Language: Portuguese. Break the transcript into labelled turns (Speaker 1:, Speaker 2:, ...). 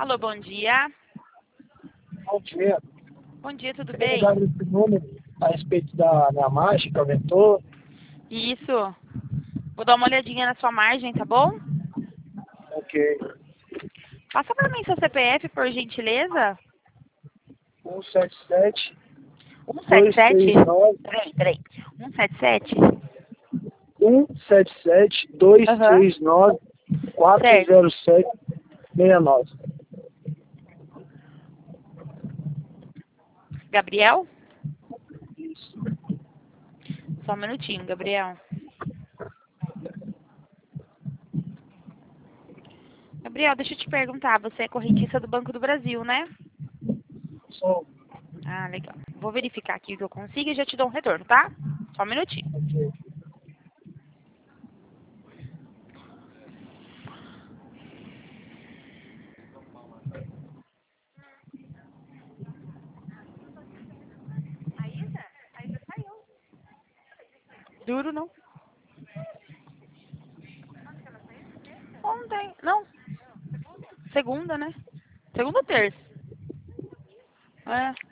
Speaker 1: Alô, bom dia.
Speaker 2: Bom dia.
Speaker 1: Bom dia, tudo
Speaker 2: Queria
Speaker 1: bem?
Speaker 2: dar esse número a respeito da minha marcha que aumentou.
Speaker 1: Isso. Vou dar uma olhadinha na sua margem, tá bom?
Speaker 2: Ok.
Speaker 1: Passa pra mim seu CPF, por gentileza.
Speaker 2: 177
Speaker 1: 177.
Speaker 2: 239
Speaker 1: Peraí. 177?
Speaker 2: 177
Speaker 1: Aham.
Speaker 2: 239
Speaker 1: Certo.
Speaker 2: 407 69.
Speaker 1: Gabriel?
Speaker 2: Isso.
Speaker 1: Só um minutinho, Gabriel. Gabriel, deixa eu te perguntar. Você é correntista do Banco do Brasil, né?
Speaker 2: Só.
Speaker 1: Ah, legal. Vou verificar aqui o que eu consigo e já te dou um retorno, tá? Só um minutinho.
Speaker 2: Ok.
Speaker 1: Duro, não? Ontem. Não. Segunda, né? Segunda ou terça? É.